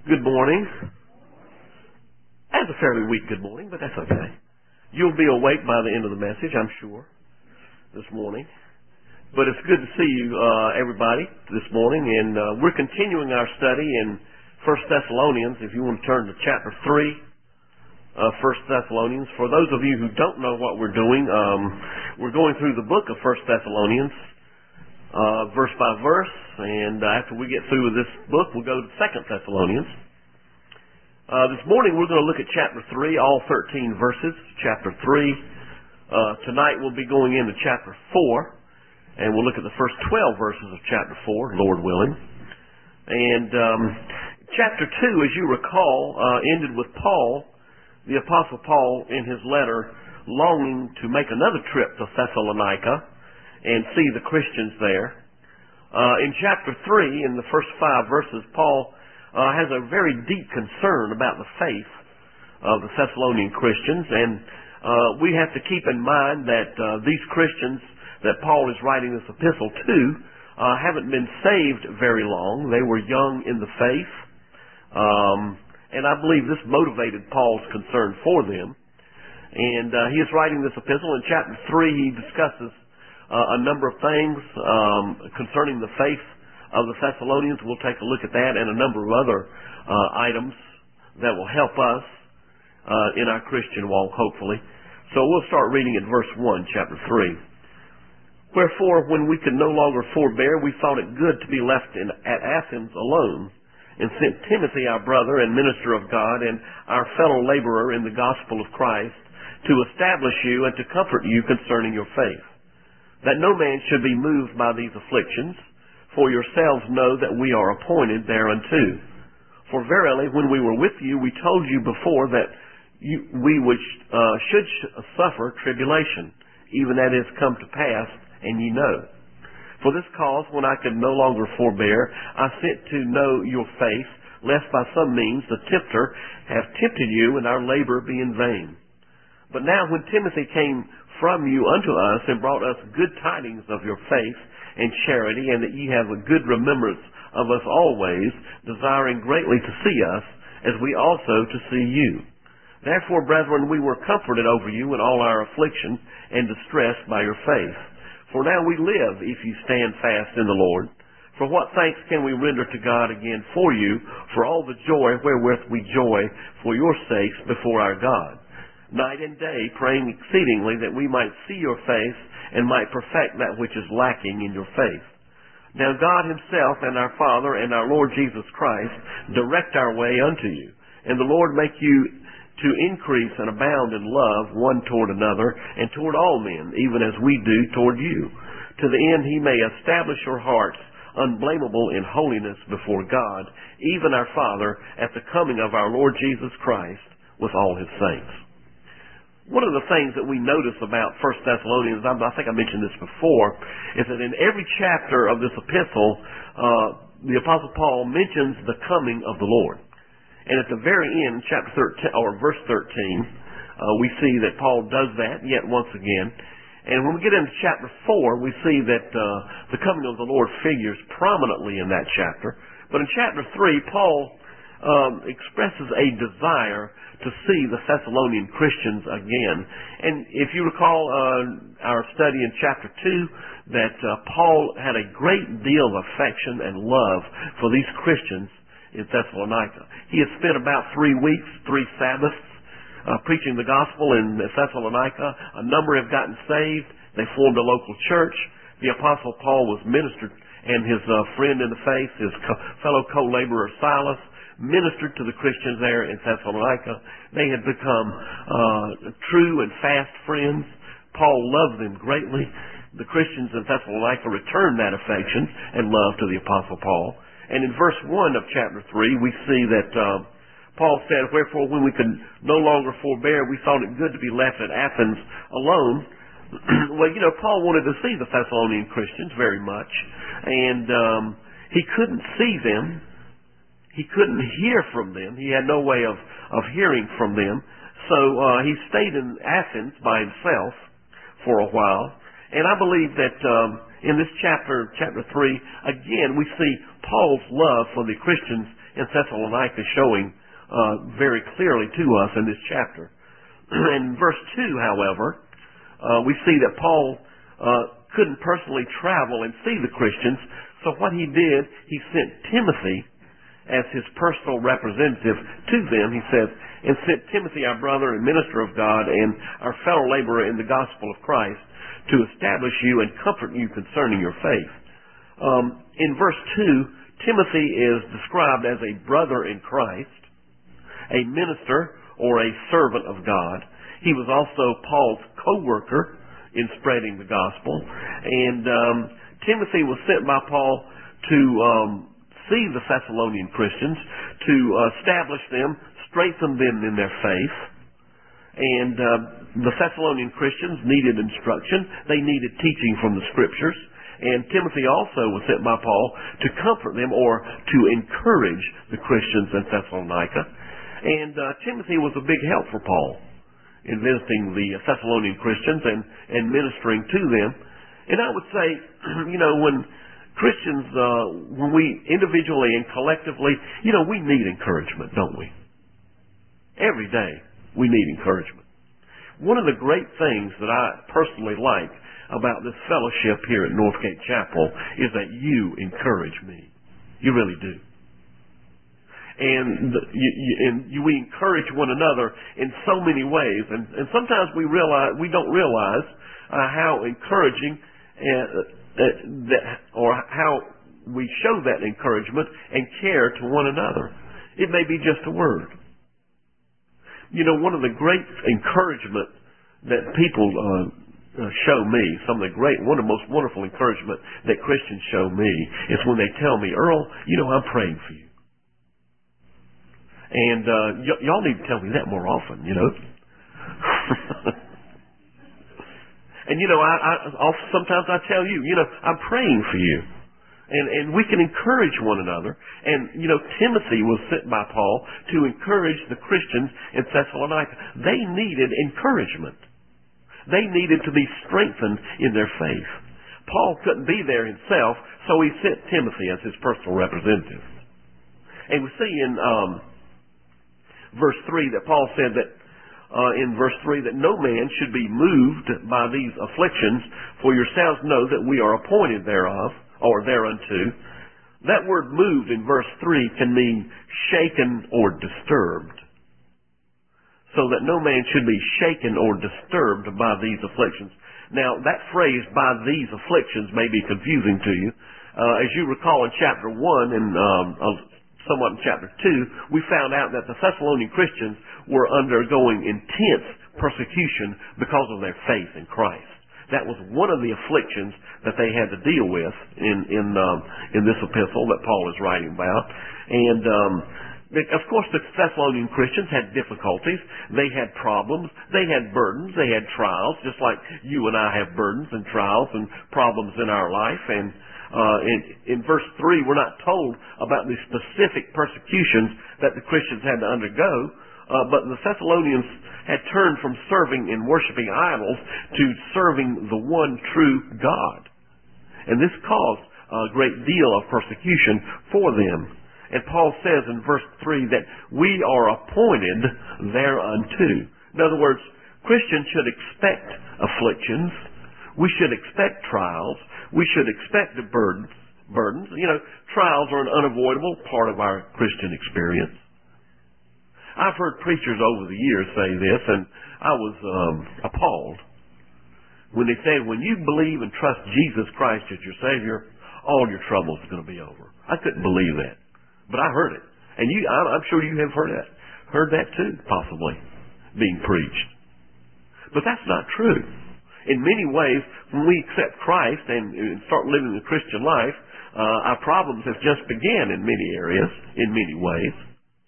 Good morning. That's a fairly weak good morning, but that's okay. You'll be awake by the end of the message, I'm sure, this morning. But it's good to see you, everybody, this morning. And we're continuing our study in 1 Thessalonians. If you want to turn to chapter 3 of 1 Thessalonians. For those of you who don't know what we're doing, we're going through the book of 1 Thessalonians, verse by verse. And after we get through with this book, we'll go to 2 Thessalonians. This morning we're going to look at chapter 3, all 13 verses, chapter 3. Tonight we'll be going into chapter 4, and we'll look at the first 12 verses of chapter 4, Lord willing. And chapter 2, as you recall, ended with Paul, the Apostle Paul, in his letter, longing to make another trip to Thessalonica and see the Christians there. In chapter 3, in the first 5 verses, Paul has a very deep concern about the faith of the Thessalonian Christians, and we have to keep in mind that these Christians that Paul is writing this epistle to haven't been saved very long. They were young in the faith, and I believe this motivated Paul's concern for them. And he is writing this epistle. In chapter 3, he discusses a number of things concerning the faith of the Thessalonians. We'll take a look at that and a number of other items that will help us in our Christian walk, hopefully. So we'll start reading at verse 1, chapter 3. Wherefore, when we could no longer forbear, we thought it good to be left at Athens alone, and sent Timothy, our brother and minister of God, and our fellow laborer in the gospel of Christ, to establish you and to comfort you concerning your faith, that no man should be moved by these afflictions, for yourselves know that we are appointed thereunto. For verily, when we were with you, we told you before that we should suffer tribulation, even that is come to pass, and ye know. For this cause, when I could no longer forbear, I sent to know your faith, lest by some means the tempter have tempted you, and our labor be in vain. But now when Timothy came from you unto us, and brought us good tidings of your faith and charity, and that ye have a good remembrance of us always, desiring greatly to see us, as we also to see you. Therefore, brethren, we were comforted over you in all our affliction and distress by your faith. For now we live, if you stand fast in the Lord. For what thanks can we render to God again for you, for all the joy wherewith we joy for your sakes before our God, night and day, praying exceedingly that we might see your face and might perfect that which is lacking in your faith. Now God himself and our Father and our Lord Jesus Christ direct our way unto you, and the Lord make you to increase and abound in love one toward another and toward all men, even as we do toward you, to the end he may establish your hearts unblameable in holiness before God, even our Father, at the coming of our Lord Jesus Christ with all his saints. One of the things that we notice about 1 Thessalonians, I think I mentioned this before, is that in every chapter of this epistle, the Apostle Paul mentions the coming of the Lord. And at the very end, chapter 13, or verse 13, we see that Paul does that yet once again. And when we get into chapter 4, we see that the coming of the Lord figures prominently in that chapter. But in chapter 3, Paul expresses a desire to see the Thessalonian Christians again. And if you recall our study in chapter 2, that Paul had a great deal of affection and love for these Christians in Thessalonica. He had spent about 3 weeks, 3 Sabbaths, preaching the gospel in Thessalonica. A number have gotten saved. They formed a local church. The Apostle Paul was ministered, and his friend in the faith, his fellow co-laborer Silas, ministered to the Christians there in Thessalonica. They had become true and fast friends. Paul loved them greatly. The Christians in Thessalonica returned that affection and love to the Apostle Paul. And in verse 1 of chapter 3, we see that Paul said, wherefore when we could no longer forbear, we thought it good to be left at Athens alone. Well, Paul wanted to see the Thessalonian Christians very much. And he couldn't see them. He couldn't hear from them. He had no way of hearing from them. So he stayed in Athens by himself for a while. And I believe that in this chapter 3, again, we see Paul's love for the Christians in Thessalonica showing very clearly to us in this chapter. In verse 2, however, we see that Paul couldn't personally travel and see the Christians, so what he did, he sent Timothy as his personal representative to them. He says, and sent Timothy, our brother and minister of God, and our fellow laborer in the gospel of Christ, to establish you and comfort you concerning your faith. In verse 2, Timothy is described as a brother in Christ, a minister or a servant of God. He was also Paul's co-worker in spreading the gospel. And Timothy was sent by Paul to see the Thessalonian Christians, to establish them, strengthen them in their faith. And the Thessalonian Christians needed instruction. They needed teaching from the Scriptures. And Timothy also was sent by Paul to comfort them or to encourage the Christians in Thessalonica. And Timothy was a big help for Paul in visiting the Thessalonian Christians and ministering to them. And I would say, when Christians, when we individually and collectively, we need encouragement, don't we? Every day we need encouragement. One of the great things that I personally like about this fellowship here at Northgate Chapel is that you encourage me. You really do. And we encourage one another in so many ways. And sometimes we don't realize how encouraging or how we show that encouragement and care to one another. It may be just a word. One of the great encouragement that people show me, one of the most wonderful encouragement that Christians show me is when they tell me, Earl, I'm praying for you. And y'all need to tell me that more often, And sometimes I tell you, I'm praying for you. And we can encourage one another. And, Timothy was sent by Paul to encourage the Christians in Thessalonica. They needed encouragement. They needed to be strengthened in their faith. Paul couldn't be there himself, so he sent Timothy as his personal representative. And we see in verse 3 that Paul said that in verse 3 that no man should be moved by these afflictions, for yourselves know that we are appointed thereof, or thereunto. That word moved in verse 3 can mean shaken or disturbed. So that no man should be shaken or disturbed by these afflictions. Now, that phrase, by these afflictions, may be confusing to you. As you recall in chapter 1 and somewhat in chapter 2, we found out that the Thessalonian Christians were undergoing intense persecution because of their faith in Christ. That was one of the afflictions that they had to deal with in this epistle that Paul is writing about. And of course, the Thessalonian Christians had difficulties. They had problems. They had burdens. They had trials, just like you and I have burdens and trials and problems in our life. And in verse 3, we're not told about the specific persecutions that the Christians had to undergo, but the Thessalonians had turned from serving and worshiping idols to serving the one true God. And this caused a great deal of persecution for them. And Paul says in verse 3 that we are appointed thereunto. In other words, Christians should expect afflictions. We should expect trials. We should expect the burdens. Trials are an unavoidable part of our Christian experience. I've heard preachers over the years say this, and I was appalled when they said, when you believe and trust Jesus Christ as your Savior, all your troubles are going to be over. I couldn't believe that, but I heard it, and I'm sure you have heard that too, possibly being preached. But that's not true. In many ways, when we accept Christ and start living the Christian life, our problems have just begun in many areas, in many ways.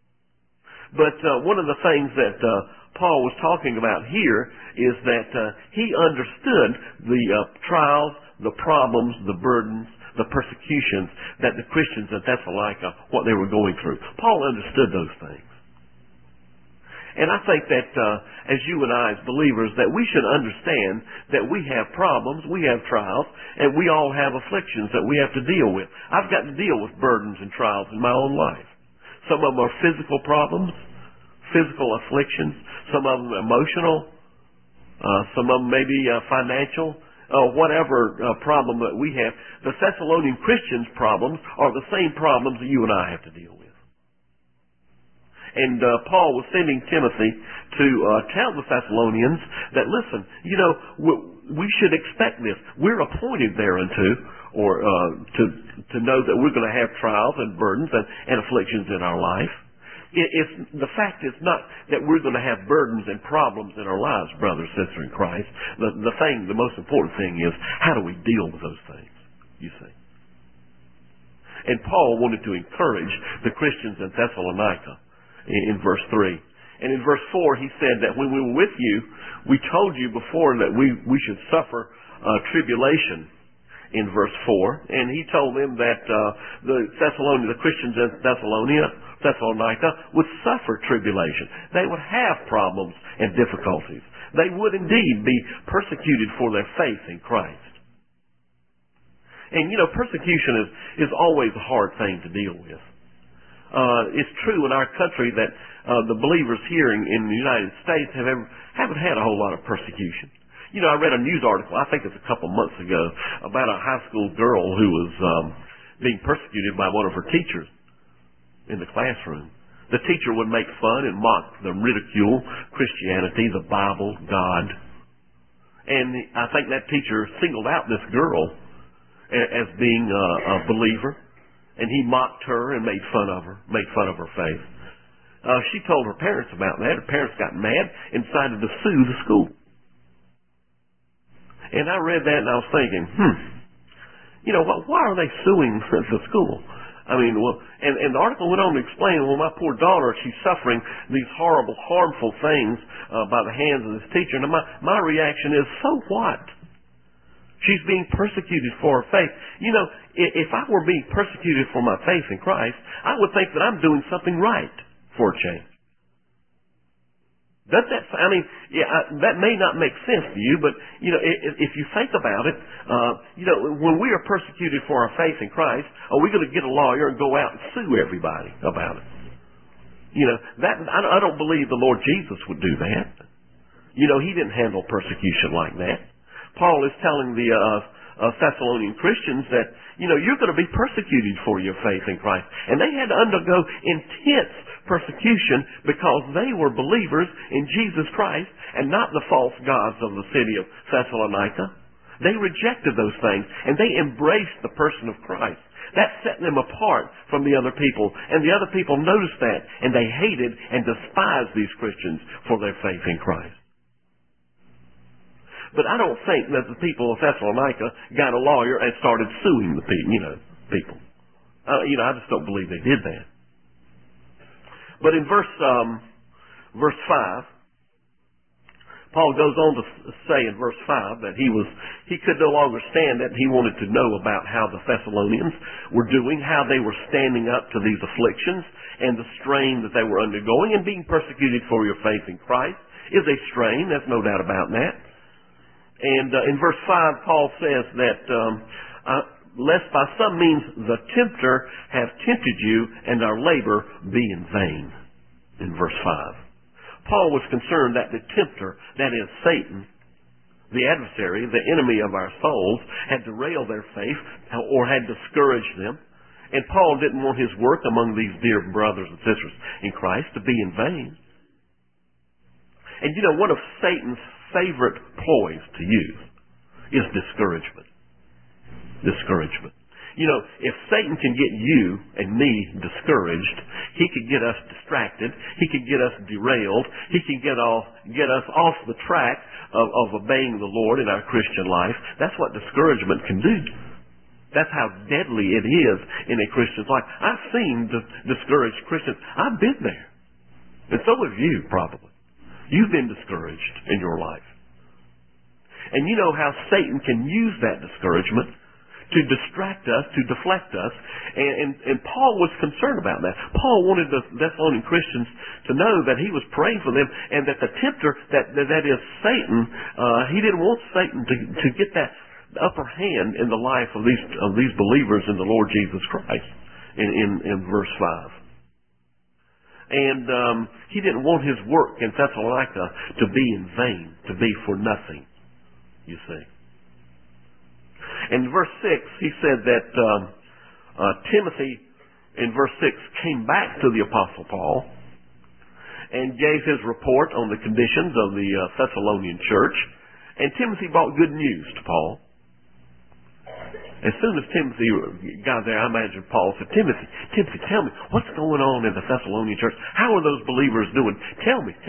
But one of the things that Paul was talking about here is that he understood the trials, the problems, the burdens, the persecutions that the Christians at Thessalonica, what they were going through. Paul understood those things. And I think that as you and I as believers, that we should understand that we have problems, we have trials, and we all have afflictions that we have to deal with. I've got to deal with burdens and trials in my own life. Some of them are physical problems, physical afflictions. Some of them emotional. Some of them maybe financial. Whatever problem that we have. The Thessalonian Christians' problems are the same problems that you and I have to deal with. And Paul was sending Timothy to tell the Thessalonians that, listen, we should expect this. We're appointed thereunto, or to know that we're going to have trials and burdens and afflictions in our life. The fact is not that we're going to have burdens and problems in our lives, brother, sister in Christ. The most important thing is, how do we deal with those things, you see? And Paul wanted to encourage the Christians in Thessalonica in verse 3. And in verse 4, he said that when we were with you, we told you before that we should suffer tribulation in verse 4. And he told them that the Christians in Thessalonica would suffer tribulation. They would have problems and difficulties. They would indeed be persecuted for their faith in Christ. And persecution is always a hard thing to deal with. It's true in our country that the believers here in the United States haven't had a whole lot of persecution. I read a news article, I think it's a couple months ago, about a high school girl who was being persecuted by one of her teachers in the classroom. The teacher would make fun and mock them, ridicule Christianity, the Bible, God. And I think that teacher singled out this girl as being a believer. And he mocked her and made fun of her faith. She told her parents about that. Her parents got mad and decided to sue the school. And I read that and I was thinking, why are they suing the school? And the article went on to explain, my poor daughter, she's suffering these horrible, harmful things by the hands of this teacher. And my reaction is, so what? She's being persecuted for her faith. If I were being persecuted for my faith in Christ, I would think that I'm doing something right for a change. That may not make sense to you, but, if you think about it, when we are persecuted for our faith in Christ, are we going to get a lawyer and go out and sue everybody about it? I don't believe the Lord Jesus would do that. He didn't handle persecution like that. Paul is telling the Thessalonian Christians that, you're going to be persecuted for your faith in Christ. And they had to undergo intense persecution because they were believers in Jesus Christ and not the false gods of the city of Thessalonica. They rejected those things and they embraced the person of Christ. That set them apart from the other people. And the other people noticed that and they hated and despised these Christians for their faith in Christ. But I don't think that the people of Thessalonica got a lawyer and started suing the people. I just don't believe they did that. But in verse 5, Paul goes on to say in verse 5 that he could no longer stand it. He wanted to know about how the Thessalonians were doing, how they were standing up to these afflictions and the strain that they were undergoing. And being persecuted for your faith in Christ is a strain. There's no doubt about that. And in verse 5, Paul says that, lest by some means the tempter have tempted you and our labor be in vain. In verse 5. Paul was concerned that the tempter, that is Satan, the adversary, the enemy of our souls, had derailed their faith or had discouraged them. And Paul didn't want his work among these dear brothers and sisters in Christ to be in vain. And one of Satan's favorite ploys to use is discouragement. Discouragement. If Satan can get you and me discouraged, he can get us distracted, he can get us derailed, he can get us off the track of obeying the Lord in our Christian life. That's what discouragement can do. That's how deadly it is in a Christian's life. I've seen discouraged Christians. I've been there. And so have you, probably. You've been discouraged in your life. And you know how Satan can use that discouragement to distract us, to deflect us. And Paul was concerned about that. Paul wanted the Thessalonian Christians to know that he was praying for them and that the tempter, that is Satan, he didn't want Satan to get that upper hand in the life of these believers in the Lord Jesus Christ in verse 5. And he didn't want his work in Thessalonica to be in vain, to be for nothing, you see. In verse 6, he said that Timothy, in verse 6, came back to the Apostle Paul and gave his report on the conditions of the Thessalonian church. And Timothy brought good news to Paul. As soon as Timothy got there, I imagine Paul said, Timothy, tell me, what's going on in the Thessalonian church? How are those believers doing? Tell me.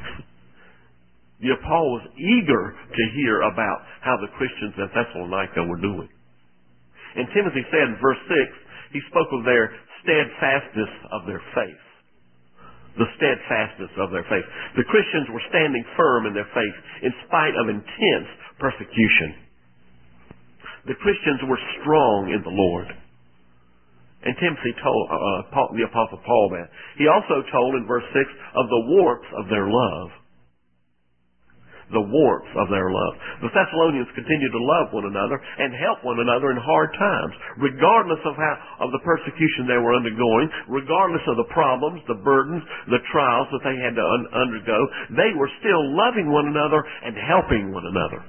Paul was eager to hear about how the Christians at Thessalonica were doing. And Timothy said in verse 6, he spoke of their steadfastness of their faith. The steadfastness of their faith. The Christians were standing firm in their faith in spite of intense persecution. The Christians were strong in the Lord. And Timothy told the Apostle Paul that. He also told in verse 6 of the warmth of their love. The warmth of their love. The Thessalonians continued to love one another and help one another in hard times, regardless of the persecution they were undergoing, regardless of the problems, the burdens, the trials that they had to undergo. They were still loving one another and helping one another.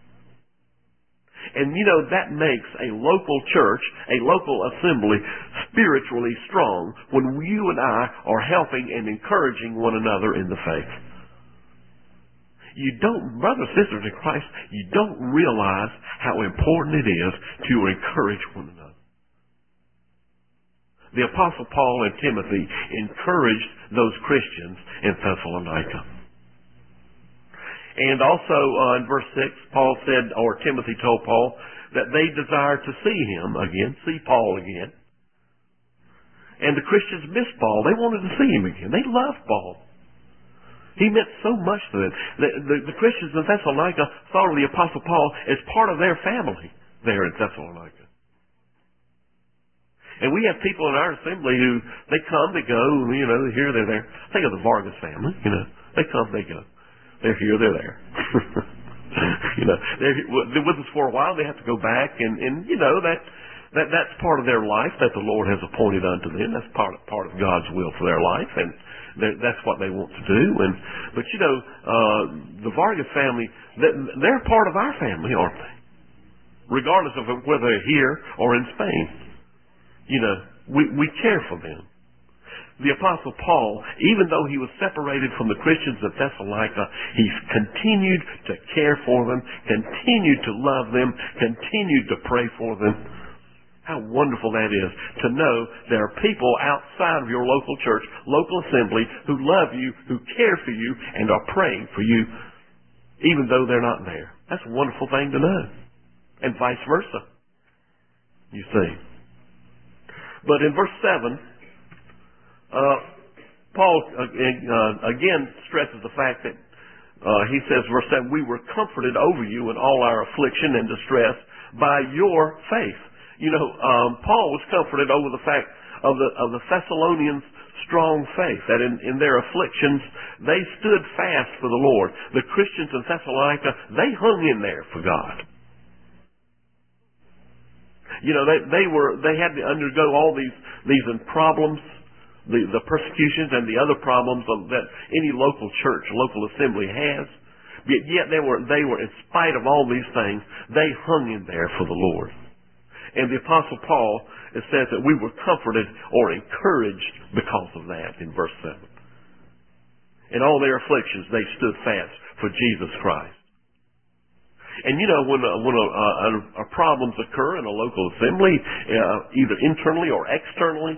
And that makes a local church, a local assembly, spiritually strong when you and I are helping and encouraging one another in the faith. You don't, brothers and sisters in Christ, you don't realize how important it is to encourage one another. The Apostle Paul and Timothy encouraged those Christians in Thessalonica. And also in verse 6, Paul said, or Timothy told Paul, that they desired to see him again, see Paul again. And the Christians missed Paul. They wanted to see him again. They loved Paul. He meant so much to them. The Christians in Thessalonica thought of the Apostle Paul as part of their family there in Thessalonica. And we have people in our assembly who, they come, they go, they're here, they're there. Think of the Vargas family, They come, they go. They're here, they're there. They're with us for a while. They have to go back, and that's part of their life that the Lord has appointed unto them. That's part of God's will for their life, and that's what they want to do. But the Vargas family, they're part of our family, aren't they? Regardless of whether they're here or in Spain, we care for them. The Apostle Paul, even though he was separated from the Christians of Thessalonica, he continued to care for them, continued to love them, continued to pray for them. How wonderful that is to know there are people outside of your local church, local assembly, who love you, who care for you, and are praying for you, even though they're not there. That's a wonderful thing to know. And vice versa, you see. But in verse 7, Paul again stresses the fact that he says, verse 7, we were comforted over you in all our affliction and distress by your faith. Paul was comforted over the fact of the Thessalonians' strong faith, that in their afflictions they stood fast for the Lord. The Christians in Thessalonica, they hung in there for God. They had to undergo all these problems, the persecutions and the other problems that any local church, local assembly has. Yet they were, in spite of all these things, they hung in there for the Lord. And the Apostle Paul, it says that we were comforted or encouraged because of that in verse 7. In all their afflictions, they stood fast for Jesus Christ. And when problems occur in a local assembly, either internally or externally,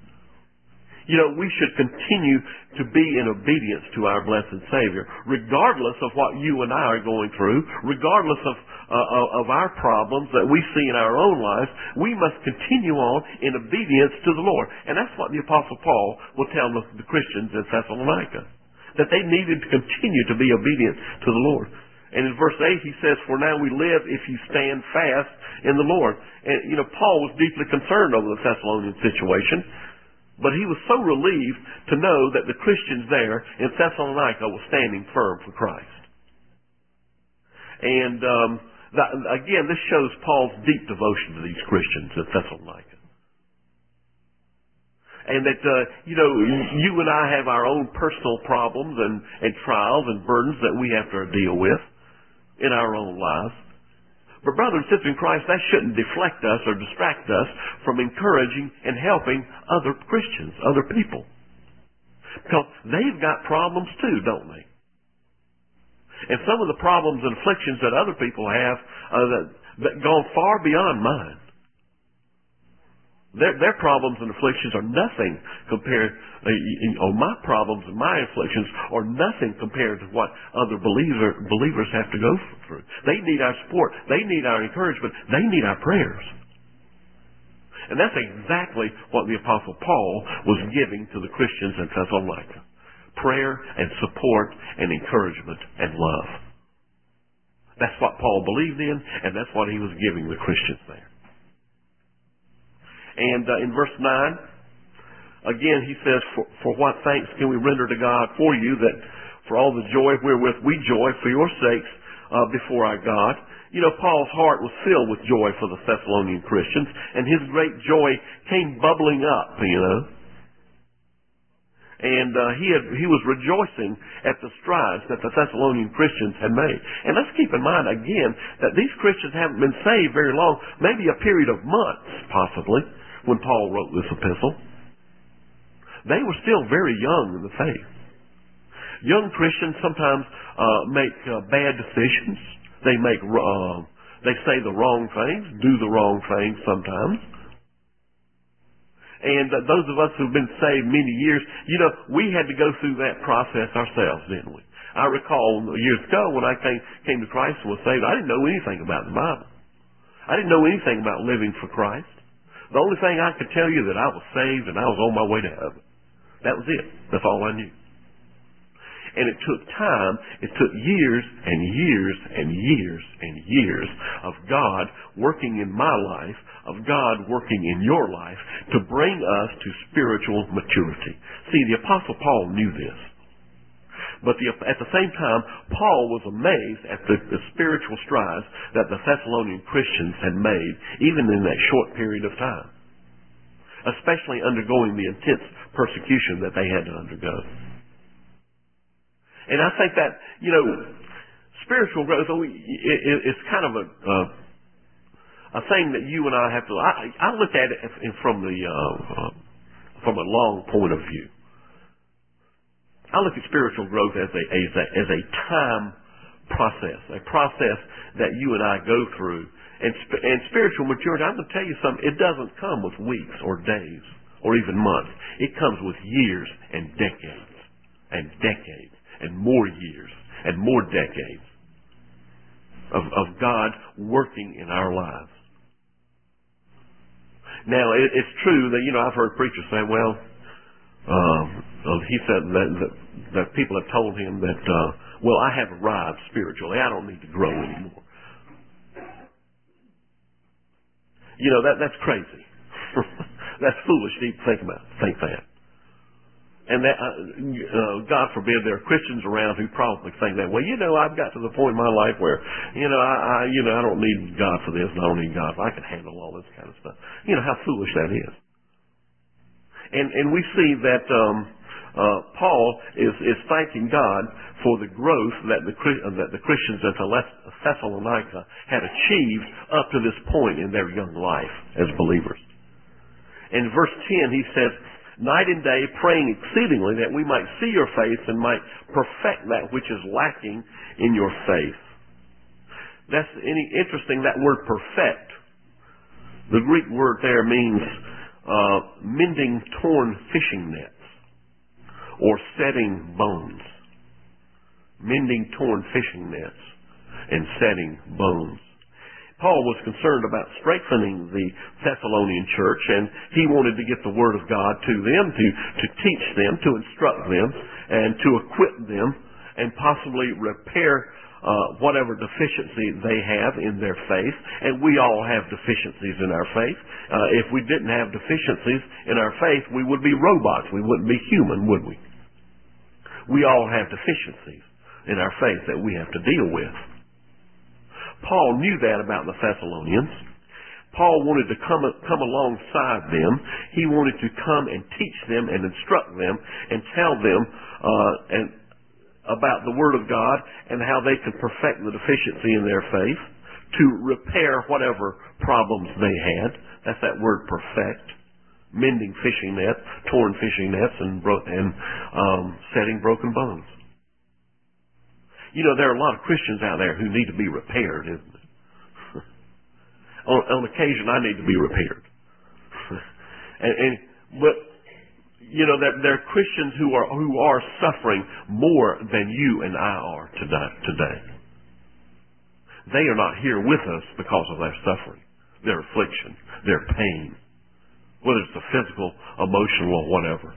we should continue to be in obedience to our blessed Savior, regardless of what you and I are going through, regardless of our problems that we see in our own lives. We must continue on in obedience to the Lord. And that's what the Apostle Paul will tell the Christians in Thessalonica, that they needed to continue to be obedient to the Lord. And in verse 8 he says, for now we live if you stand fast in the Lord. And, Paul was deeply concerned over the Thessalonian situation. But he was so relieved to know that the Christians there in Thessalonica were standing firm for Christ. And again, this shows Paul's deep devotion to these Christians in Thessalonica. And that, you and I have our own personal problems and trials and burdens that we have to deal with in our own lives. But brothers and sisters in Christ, that shouldn't deflect us or distract us from encouraging and helping other Christians, other people. Because they've got problems too, don't they? And some of the problems and afflictions that other people have that go far beyond mine. Their problems and afflictions are nothing compared, or my problems and my afflictions are nothing compared to what other believers have to go through. They need our support. They need our encouragement. They need our prayers. And that's exactly what the Apostle Paul was giving to the Christians in Thessalonica. Prayer and support and encouragement and love. That's what Paul believed in, and that's what he was giving the Christians there. And in verse 9, again he says, for what thanks can we render to God for you, that for all the joy wherewith we joy for your sakes before our God. Paul's heart was filled with joy for the Thessalonian Christians, and his great joy came bubbling up, And he was rejoicing at the strides that the Thessalonian Christians had made. And let's keep in mind again that these Christians haven't been saved very long, maybe a period of months possibly, when Paul wrote this epistle. They were still very young in the faith. Young Christians sometimes make bad decisions. They say the wrong things, do the wrong things sometimes. And those of us who've been saved many years, we had to go through that process ourselves, didn't we? I recall years ago when I came to Christ and was saved, I didn't know anything about the Bible. I didn't know anything about living for Christ. The only thing I could tell you that I was saved and I was on my way to heaven. That was it. That's all I knew. And it took time. It took years and years and years and years of God working in my life, of God working in your life to bring us to spiritual maturity. See, the Apostle Paul knew this. But at the same time, Paul was amazed at the spiritual strides that the Thessalonian Christians had made, even in that short period of time. Especially undergoing the intense persecution that they had to undergo. And I think that, spiritual growth is kind of a thing that you and I have to. I look at it from a long point of view. I look at spiritual growth as a time process, a process that you and I go through. And spiritual maturity, I'm going to tell you something, it doesn't come with weeks or days or even months. It comes with years and decades and decades and more years and more decades of God working in our lives. Now, it's true that, I've heard preachers say, he said that people have told him that, I have arrived spiritually. I don't need to grow anymore. That's crazy. That's foolish to even think that. And that, God forbid, there are Christians around who probably think that, I've got to the point in my life where, I don't need God for this, and I don't need God for I can handle all this kind of stuff. How foolish that is. And we see that Paul is thanking God for the growth that the Christians at Thessalonica had achieved up to this point in their young life as believers. In verse 10, he says, night and day praying exceedingly that we might see your face and might perfect that which is lacking in your faith. That's interesting, that word perfect. The Greek word there means mending torn fishing nets or setting bones. Mending torn fishing nets and setting bones. Paul was concerned about strengthening the Thessalonian church, and he wanted to get the Word of God to them, to teach them, to instruct them, and to equip them, and possibly repair whatever deficiency they have in their faith. And we all have deficiencies in our faith. If we didn't have deficiencies in our faith, we would be robots. We wouldn't be human, would we? We all have deficiencies in our faith that we have to deal with. Paul knew that about the Thessalonians. Paul wanted to come alongside them. He wanted to come and teach them and instruct them and tell them about the Word of God and how they could perfect the deficiency in their faith, to repair whatever problems they had. That's that word, perfect. Mending fishing nets, torn fishing nets, and setting broken bones. You know, there are a lot of Christians out there who need to be repaired, isn't it? On occasion, I need to be repaired. But you know, there are Christians who are suffering more than you and I are today. They are not here with us because of their suffering, their affliction, their pain, whether it's the physical, emotional, or whatever.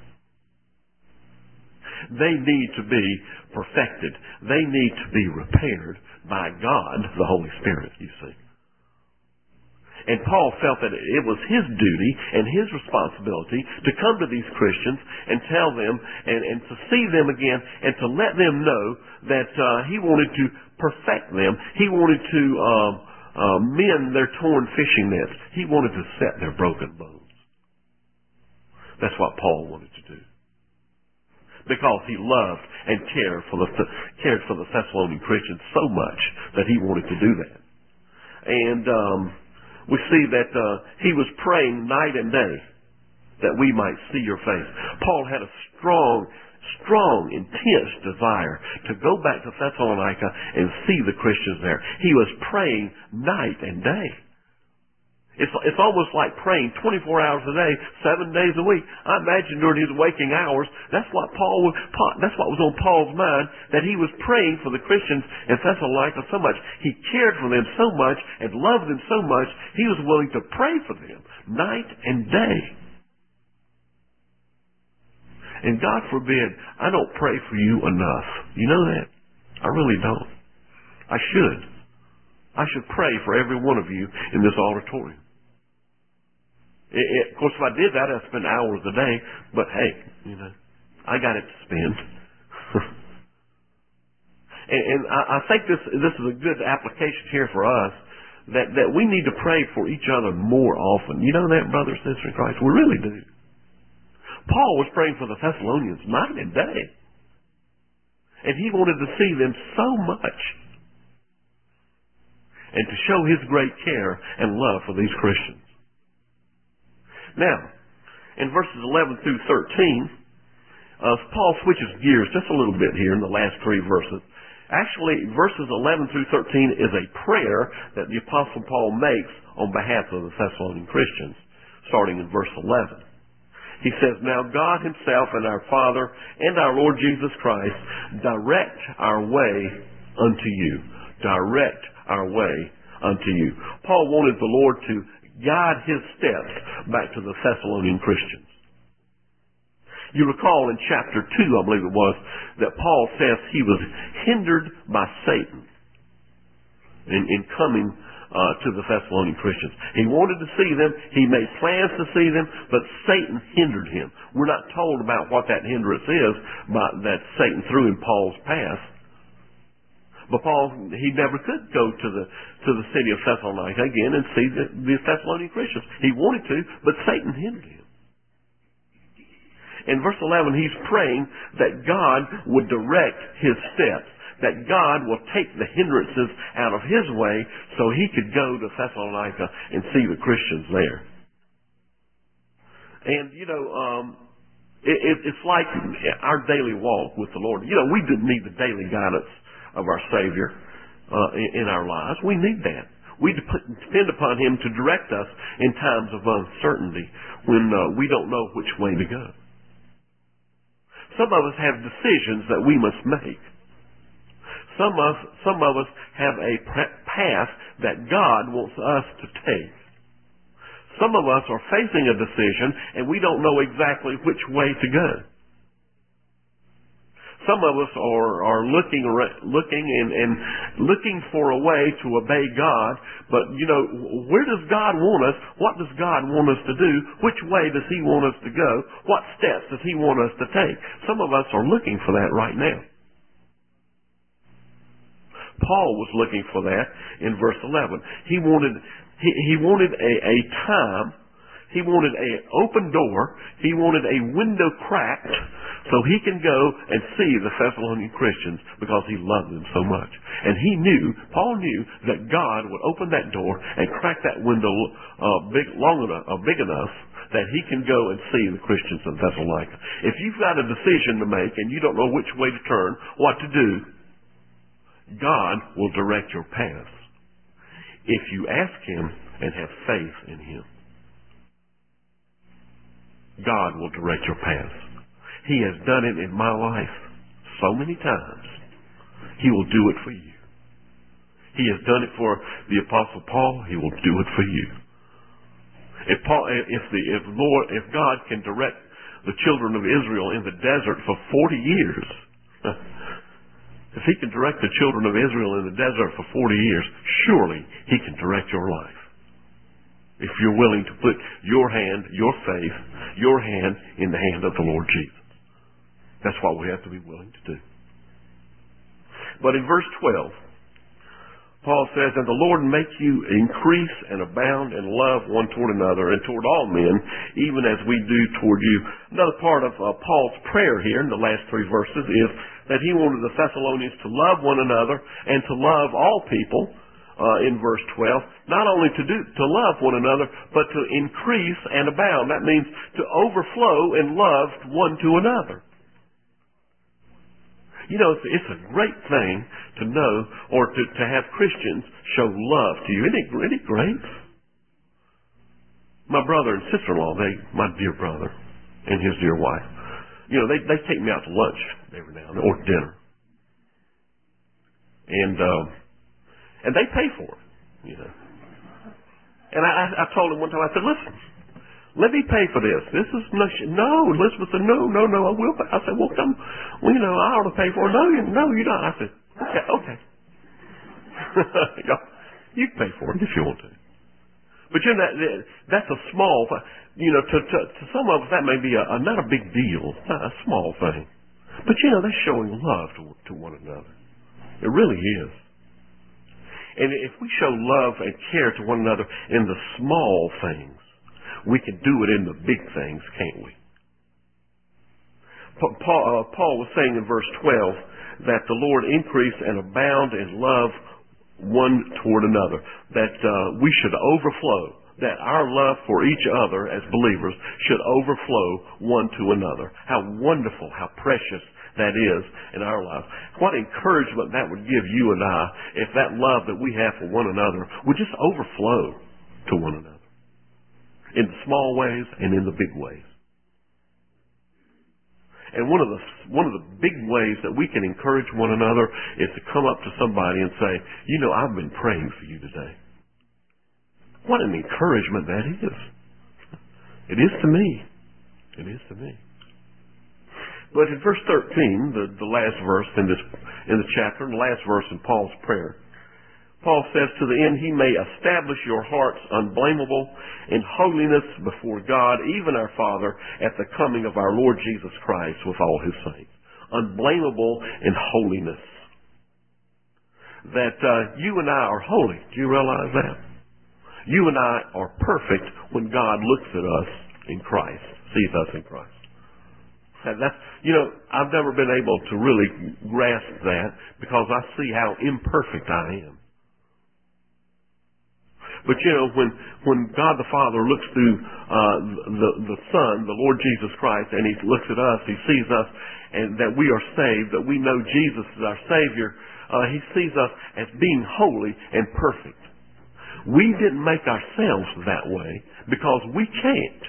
They need to be perfected. They need to be repaired by God, the Holy Spirit, you see. And Paul felt that it was his duty and his responsibility to come to these Christians and tell them and to see them again and to let them know that he wanted to perfect them. He wanted to mend their torn fishing nets. He wanted to set their broken bones. That's what Paul wanted to do. Because he loved and cared for the Thessalonian Christians so much that he wanted to do that. And we see that he was praying night and day that we might see your face. Paul had a strong, intense desire to go back to Thessalonica and see the Christians there. He was praying night and day. It's almost like praying 24 hours a day, 7 days a week. I imagine during his waking hours, that's what was on Paul's mind, that he was praying for the Christians in Thessalonica so much. He cared for them so much and loved them so much, he was willing to pray for them night and day. And God forbid, I don't pray for you enough. You know that? I really don't. I should. I should pray for every one of you in this auditorium. Of course, if I did that, I'd spend hours a day. But hey, you know, I got it to spend. and I think this is a good application here for us, that we need to pray for each other more often. You know that, brother and sister in Christ? We really do. Paul was praying for the Thessalonians night and day. And he wanted to see them so much. And to show his great care and love for these Christians. Now, in verses 11 through 13, Paul switches gears just a little bit here in the last three verses. Actually, verses 11 through 13 is a prayer that the Apostle Paul makes on behalf of the Thessalonian Christians, starting in verse 11. He says, "Now God himself and our Father and our Lord Jesus Christ direct our way unto you." Direct our way unto you. Paul wanted the Lord to guide his steps back to the Thessalonian Christians. You recall in chapter 2, I believe it was, that Paul says he was hindered by Satan in coming to the Thessalonian Christians. He wanted to see them. He made plans to see them, but Satan hindered him. We're not told about what that hindrance is that Satan threw in Paul's path. But Paul, he never could go to the city of Thessalonica again and see the Thessalonian Christians. He wanted to, but Satan hindered him. In verse 11, he's praying that God would direct his steps, that God will take the hindrances out of his way so he could go to Thessalonica and see the Christians there. And, you know, it's like our daily walk with the Lord. You know, we do need the daily guidance of our Savior in our lives. We need that. We depend upon him to direct us in times of uncertainty when we don't know which way to go. Some of us have decisions that we must make. Some of us have a path that God wants us to take. Some of us are facing a decision and we don't know exactly which way to go. Some of us are looking and looking for a way to obey God, but you know, where does God want us? What does God want us to do? Which way does he want us to go? What steps does he want us to take? Some of us are looking for that right now. Paul was looking for that in verse 11. He He wanted a time. He wanted an open door. He wanted a window cracked so he can go and see the Thessalonian Christians because he loved them so much. And Paul knew that God would open that door and crack that window big enough that he can go and see the Christians in Thessalonica. If you've got a decision to make and you don't know which way to turn, what to do, God will direct your path if you ask him and have faith in him. God will direct your path. He has done it in my life so many times. He will do it for you. He has done it for the Apostle Paul. He will do it for you. If God can direct the children of Israel in the desert for 40 years, if he can direct the children of Israel in the desert for 40 years, surely he can direct your life. If you're willing to put your hand, your faith, your hand in the hand of the Lord Jesus. That's what we have to be willing to do. But in verse 12, Paul says, "And the Lord make you increase and abound in love one toward another and toward all men, even as we do toward you." Another part of Paul's prayer here in the last 3 verses is that he wanted the Thessalonians to love one another and to love all people. In verse 12, not only to love one another, but to increase and abound. That means to overflow in love one to another. You know, it's a great thing to know or to have Christians show love to you. Isn't it great? My brother and sister-in-law, my dear brother and his dear wife, you know, they take me out to lunch every now and then, or dinner. And they pay for it, you know. And I told him one time, I said, "Listen, let me pay for this. This is no." Elizabeth said, "No, I will pay." I said, "Well, come, you know, I ought to pay for it." No, you don't. I said, "Okay." You can pay for it if you want to. But you know, that's a small, you know, to some of us that may be not a big deal, not a small thing. But you know, that's showing love to one another. It really is. And if we show love and care to one another in the small things, we can do it in the big things, can't we? Paul was saying in verse 12 that the Lord increase and abound in love one toward another, that we should overflow, that our love for each other as believers should overflow one to another. How wonderful, how precious that is in our lives. What encouragement that would give you and I if that love that we have for one another would just overflow to one another in the small ways and in the big ways. And one of the big ways that we can encourage one another is to come up to somebody and say, "You know, I've been praying for you today." What an encouragement that is. It is to me. It is to me. But in verse 13, the last verse in the chapter, and the last verse in Paul's prayer, Paul says, "To the end he may establish your hearts unblameable in holiness before God, even our Father, at the coming of our Lord Jesus Christ with all his saints." Unblameable in holiness. That you and I are holy. Do you realize that? You and I are perfect when God looks at us in Christ, sees us in Christ. That's, you know, I've never been able to really grasp that because I see how imperfect I am. But you know, when God the Father looks through the Son, the Lord Jesus Christ, and he looks at us, he sees us, and that we are saved, that we know Jesus is our Savior, he sees us as being holy and perfect. We didn't make ourselves that way because we can't.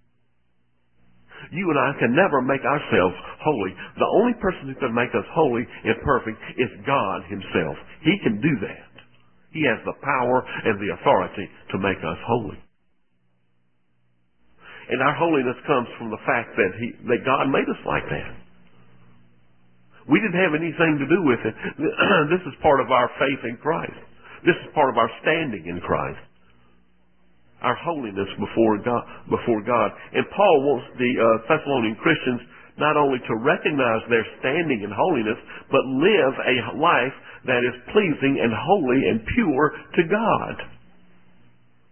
You and I can never make ourselves holy. The only person who can make us holy and perfect is God himself. He can do that. He has the power and the authority to make us holy. And our holiness comes from the fact that God made us like that. We didn't have anything to do with it. This is part of our faith in Christ. This is part of our standing in Christ. Our holiness before God. And Paul wants the Thessalonian Christians not only to recognize their standing in holiness, but live a life that is pleasing and holy and pure to God.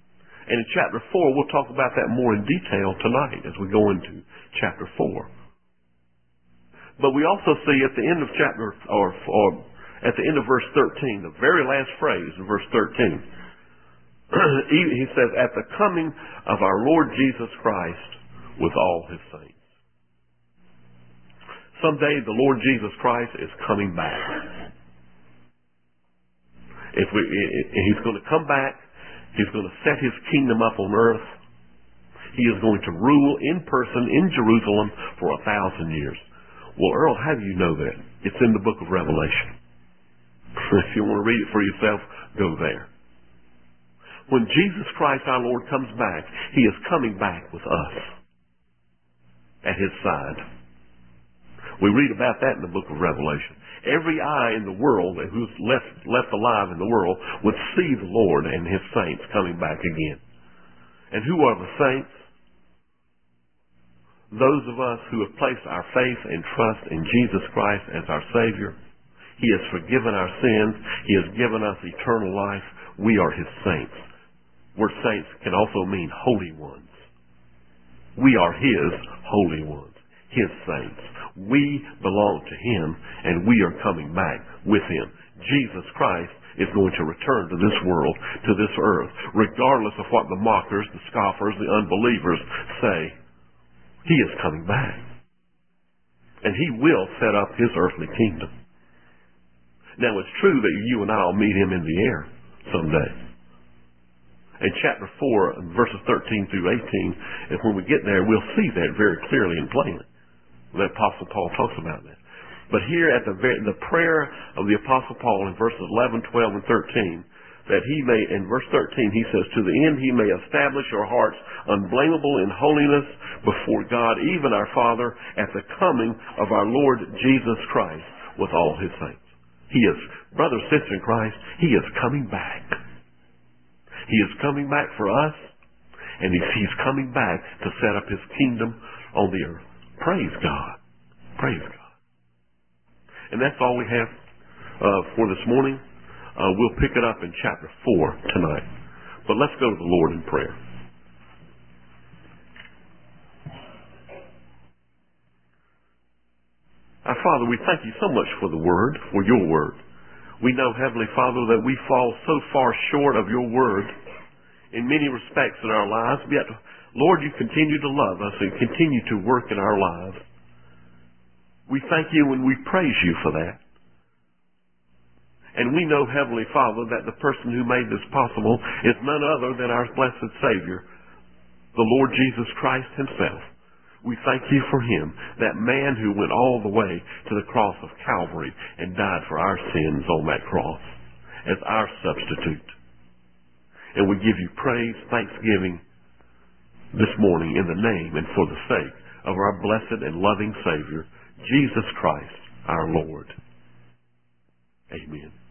And in chapter 4, we'll talk about that more in detail tonight as we go into chapter 4. But we also see at the end of chapter, or at the end of verse 13, the very last phrase in verse 13, he says, at the coming of our Lord Jesus Christ with all his saints. Someday the Lord Jesus Christ is coming back. He's going to come back. He's going to set his kingdom up on earth. He is going to rule in person in Jerusalem for 1,000 years. Well, Earl, how do you know that? It's in the book of Revelation. If you want to read it for yourself, go there. When Jesus Christ our Lord comes back, he is coming back with us at his side. We read about that in the book of Revelation. Every eye in the world who's left alive in the world would see the Lord and his saints coming back again. And who are the saints? Those of us who have placed our faith and trust in Jesus Christ as our Savior. He has forgiven our sins. He has given us eternal life. We are his saints. Word saints can also mean holy ones. We are his holy ones, his saints. We belong to him, and we are coming back with him. Jesus Christ is going to return to this world, to this earth, regardless of what the mockers, the scoffers, the unbelievers say. He is coming back. And he will set up his earthly kingdom. Now, it's true that you and I will meet him in the air someday. In chapter 4, verses 13 through 18, and when we get there, we'll see that very clearly and plainly. The Apostle Paul talks about that. But here at the prayer of the Apostle Paul in verses 11, 12, and 13, that he may, in verse 13, he says, to the end he may establish your hearts unblameable in holiness before God, even our Father, at the coming of our Lord Jesus Christ with all his saints. He is, brother, sister in Christ, he is coming back. He is coming back for us, and he's coming back to set up his kingdom on the earth. Praise God. Praise God. And that's all we have for this morning. We'll pick it up in chapter 4 tonight. But let's go to the Lord in prayer. Our Father, we thank you so much for the Word, for your Word. We know, Heavenly Father, that we fall so far short of your Word in many respects in our lives, yet, Lord, you continue to love us and continue to work in our lives. We thank you and we praise you for that. And we know, Heavenly Father, that the person who made this possible is none other than our blessed Savior, the Lord Jesus Christ himself. We thank you for him, that man who went all the way to the cross of Calvary and died for our sins on that cross as our substitute. And we give you praise, thanksgiving this morning in the name and for the sake of our blessed and loving Savior, Jesus Christ, our Lord. Amen.